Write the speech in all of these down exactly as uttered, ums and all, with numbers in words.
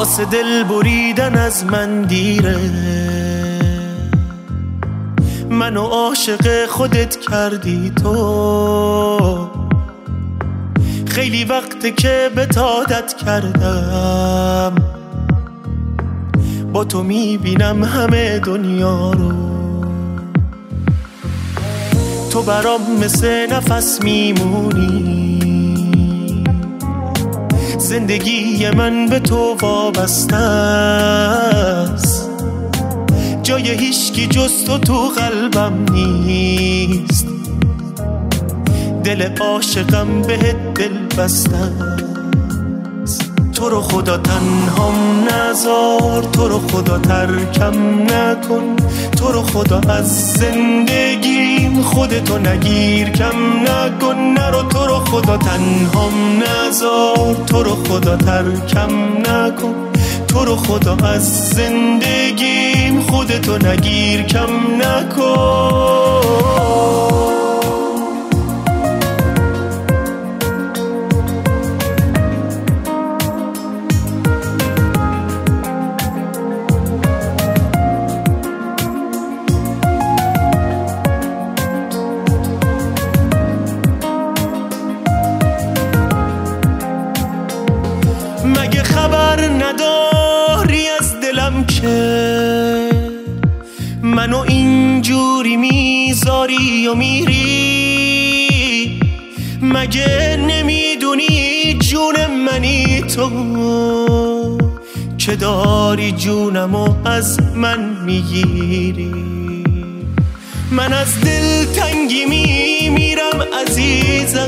واسه دل بریدن از من دیره. منو عاشق خودت کردی تو، خیلی وقته که بهت عادت کردم. با تو میبینم همه دنیا رو، تو برام مثل نفس میمونی. زندگی من به تو وابسته است، جای هیچکی جز تو تو قلبم نیست. دل عاشقم بهت دل بسته است. تو رو خدا تنهام نذار، تو رو خدا ترکم نکن، تو رو خدا از زندگیم خودتو نگیر کم نکن. نرو تو رو خدا تنهام نذار، تو رو خدا ترکم نکن، تو رو خدا از زندگیم خودتو نگیر کم نکن. مگه خبر نداری از دلم که منو اینجوری میذاری و میری؟ مگه نمیدونی جون منی تو که داری جونمو از من میگیری؟ من از دل تنگی میمیرم عزیزم،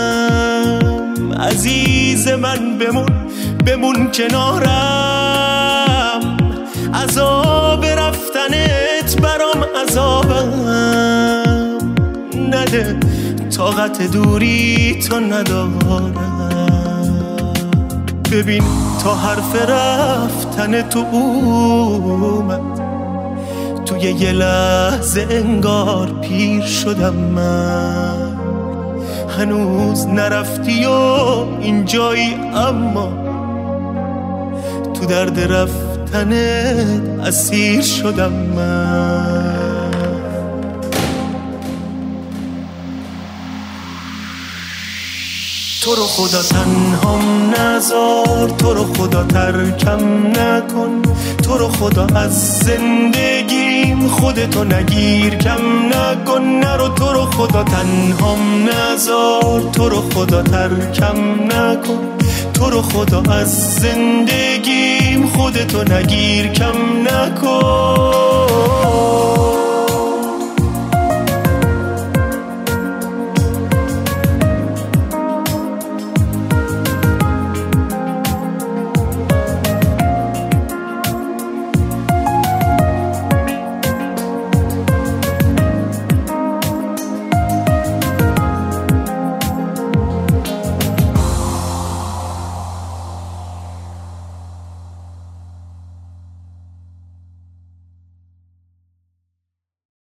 عزیز من بمون بمون کنارم. عذاب رفتنت برام عذابم نده، طاقت دوری تو ندارم. ببین تا حرف رفتن تو اومد، توی یه لحظه انگار پیر شدم من. هنوز نرفتی و اینجایی، اما تو درد رفتنت اسیر شدم من. تو رو خدا تنهام نذار، تو رو خدا ترکم نکن، تو رو خدا از زندگیم خودتو نگیر کم نکن. نرو تو رو خدا تنهام نذار، تو رو خدا ترکم نکن، تو رو خدا از زندگیم خودتو نگیر کم نکن.